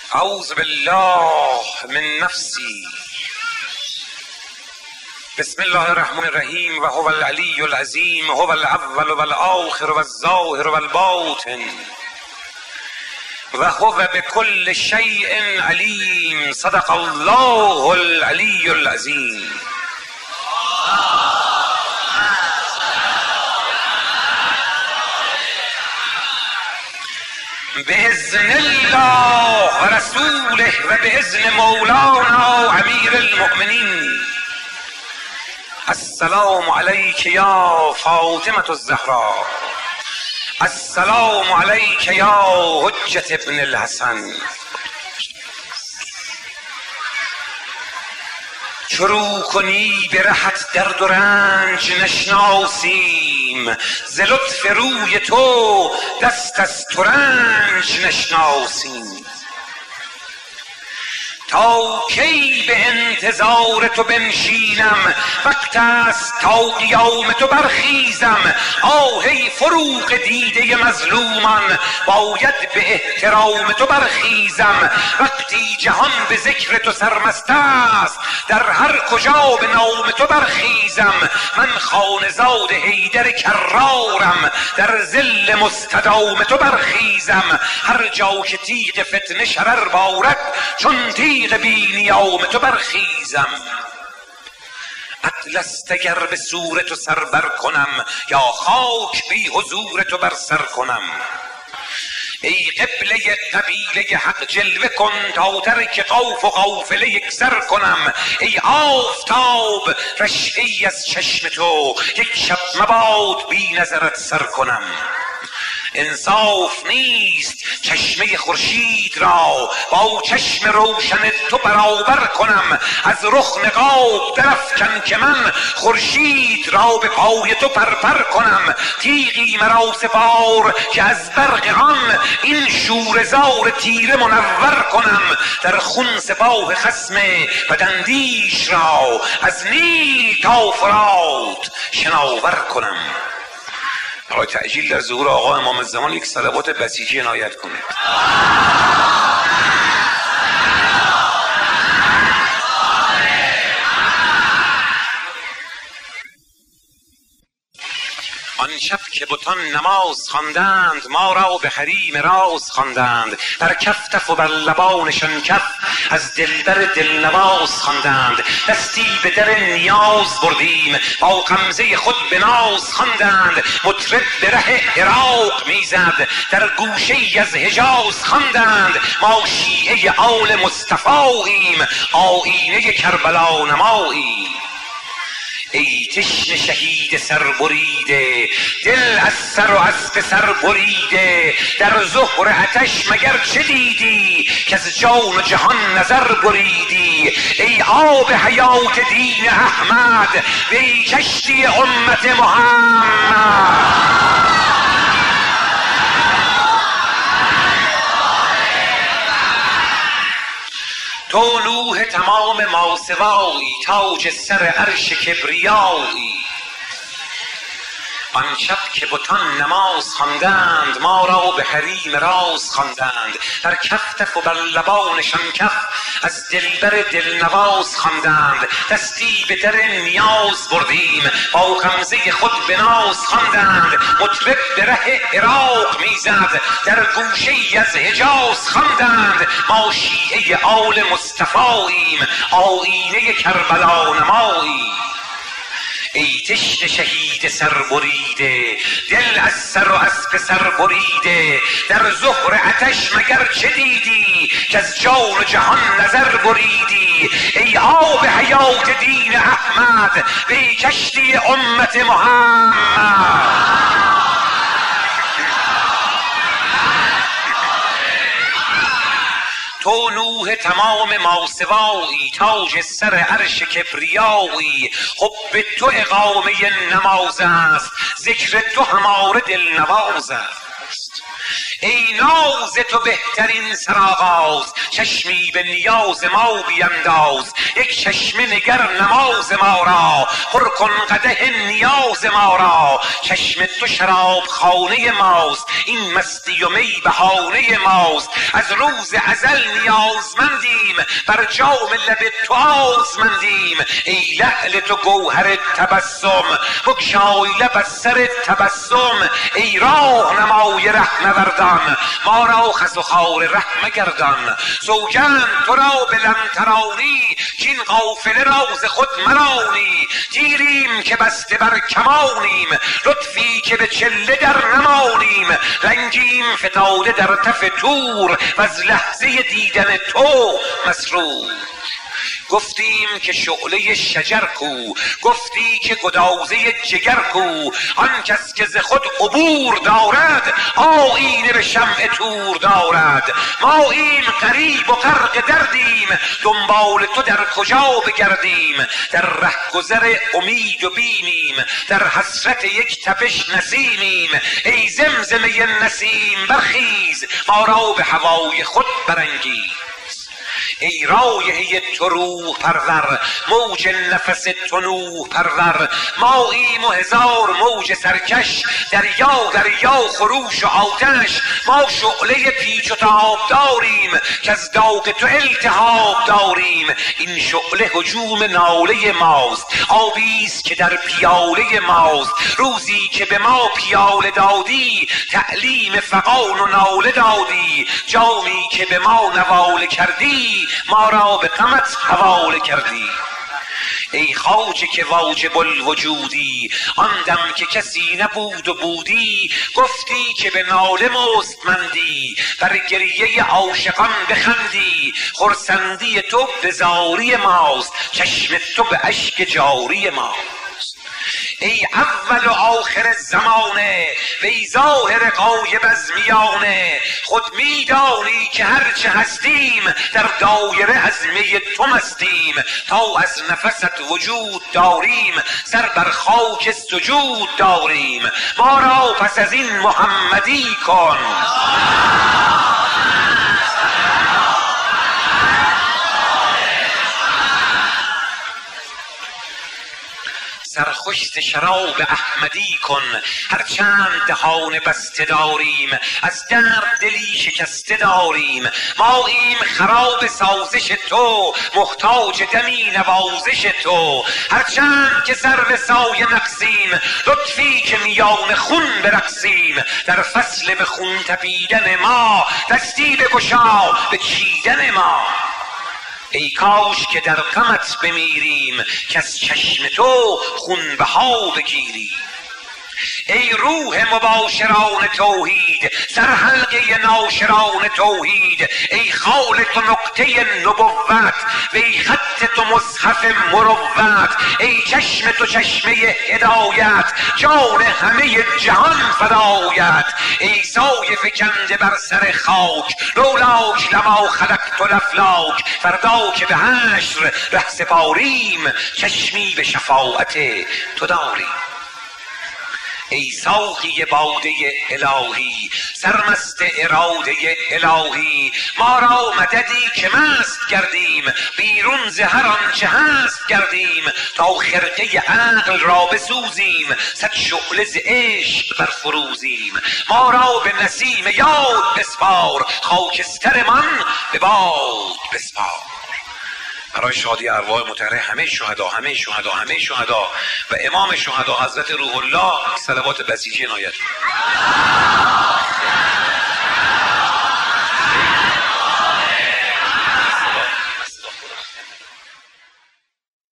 اعوذ بالله من نفسی. بسم الله الرحمن الرحیم. و هو العلی العظیم، هو الاول و الاخر و الظاهر و الباطن و هو بكل شیء علیم. صدق الله العلی العظیم. باذن الله و رسوله و باذن مولانا امیر المؤمنین. السلام علیک یا فاطمة الزهرا، السلام علیک یا حجة ابن الحسن. شروع کنی به رهت درد و رنج نشناسیم، ز لطف روی تو دست از ترنج نشناسیم. تا کی به انتظار تو بنشینم، وقت است تا قیام تو برخیزم. آهی فروغ دیده مظلومان، باید به احترام تو برخیزم. وقتی جهان به ذکر تو سرمست است، در هر کجا به نام تو برخیزم. من خانزاد حیدر کرارم، در ظل مستدام تو برخیزم. هر جا که تیغ فتنه شرر بارد، چون تیغ بی نیام تو برخیزم. عدل است اگر به صورت تو سر بر کنم، یا خاک بی حضور تو بر سر کنم. ای قبله قبیله حق جلوه کن، تا ترک خوف و قافله یک سر کنم. ای آفتاب رشته از چشم تو، یک شب مباد بی نظرت سر کنم. انصاف نیست چشمه خورشید را، با چشم روشن تو برابر کنم. از رخ نقاب درافکن که من خورشید را به پای تو پرپر کنم. تیغی مرا سپار که از برق آن، این شوره زار تیره منور کنم. در خون سپاه خصم بداندیش را، از نیل تا فرات شناور کنم. آقای تعجیل در ظهور آقا امام الزمان یک صلوات بسیجی عنایت کنید. آن شب که بتان نماز خواندند، ما را به حریم راز خواندند. بر کف تف و بر لبانشان کف، از دلبر دلنواز خواندند. دستی به در نیاز بردیم، با غمزه خود به ناز خواندند. مطرب به ره عراق میزد، در گوشه ای از حجاز خواندند. ما شیعه آل مصطفاییم، آیینه کربلا نماییم. ای تشنه شهید سربریده، دل از سر و اسب سر بریده. در ظهر آتش مگر چه دیدی، که از جان و جهان نظر بریدی. ای آب حیات دین احمد، وی کشتی امت محمد. تو نوح تمام ماسوایی، تاج سر عرش کبریایی. آن شب که بتان نماز خواندند، ما را به حریم راز خواندند. در کف تف و بر لبانشان کف، از دلبر دلنواز خواندند. دستی به در نیاز بردیم، با غمزه خود به ناز خواندند. مطرب به ره عراق میزد، در گوشه ای از حجاز خواندند. ما شیعه آل مصطفاییم، آیینه کربلا نماییم. ای تشنه شهید سربریده، دل از سر و اسب سر بریده. در ظهر آتش مگر چه دیدی، که از جان و جهان نظر بریدی. ای آب حیات دین احمد، وی کشتی امت محمد. تو نوح تمام ماسوایی، تاج سر عرش کبریایی. حب تو اقامه نماز است، ذکر تو هماره دلنواز است. ای ناز تو بهترین سرآغاز، چشمی به نیاز ما بینداز. یک چشمه نگر نماز ما را، پر کن قدح نیاز ما را. چشم تو شراب خانه ماست، این مستی و می بهانه ماست. از روز ازل نیازمندیم، بر جام لب تو آزمندیم. ای لعل تو گوهر تبسم، بگشای لب از سر تبسم. ای راهنمای رهنوردان، ما را خس و خار ره مگردان. سوگند تو را به لنترانی، کین قافله را ز خود مرانی. تیریم که بسته بر کمانیم، لطفی که به چله در نمانیم. رنگیم فتاده در تف تور، و از لحظه دیدن تو مسرور. گفتیم که شعله شجر کو، گفتی که گدازه جگر کو. آن کس که ز خود عبور دارد، آیینه به شمع طور دارد. ما این غریب و غرق دردیم، دنبال تو در کجا بگردیم. در رهگذر امید و بیمیم، در حسرت یک تپش نسیمیم. ای زمزمه نسیم برخیز، ما را به هوای خود برانگیز. ای رایحه تو روح پرور، موج نفس تو نوح پرور. ماییم و هزار موج سرکش، دریا دریا خروش و آتش. ما شعله پیچ و تاب داریم، که از داغ تو التهاب داریم. این شعله هجوم ناله ماست، آبیست که در پیاله ماست. روزی که به ما پیاله دادی، تعلیم فغان و ناله دادی. جامی که به ما نواله کردی، ما را به غمت حواله کردی. ای خواجه که واجب الوجودی، آن دم که کسی نبود و بودی. گفتی که به ناله مستمندی، بر گریه عاشقان بخندی. خرسندی تو به زاری ماست، چشم تو به اشک جاری ماست. ای اول و آخر زمانه، وی ظاهر غایب از میانه. خود میدانی که هرچه هستیم، در دایره از می تو مستیم. تا از نفست وجود داریم، سر بر خاک سجود داریم. ما را پس از این محمدی کن. سرخوش شراب احمدی کن، هرچند دهان بسته داریم. از درد دلی شکسته داریم. ما این خراب سازش تو، محتاج دمی نوازش تو. هرچند که سر به سایه نقصیم، لطفی که میان خون برقصیم. در فصل به خون تپیدن ما، دستی بگشا به چیدن ما. ای کاش که در غمت بمیریم، که از چشم تو خون بها بگیریم. ای روح مباشران توحید، سرحلقه ناشران توحید. ای خال تو نقطه نبوت، وی خط تو مصحف مروت. ای چشم تو چشمه هدایت، جان همه جهان فدایت. ای سایه فکنده بر سر خاک، لولاک لما خلقت الافلاک. فردا که به حشر ره سپاریم، چشمی به شفاعت تو داریم. ای ساقی باده الهی، سرمست اراده الهی. ما را مددی که مست گردیم، بیرون ز هر آنچه هست گردیم. تا خرقه عقل را بسوزیم، صد شعله ز عشق برفروزیم. ما را به نسیم یاد بسپار، خاکستر من به باد بسپار. برای شادی ارواح مطهره همه شهدا و امام شهدا حضرت روح الله صلوات بسیجی عنایت.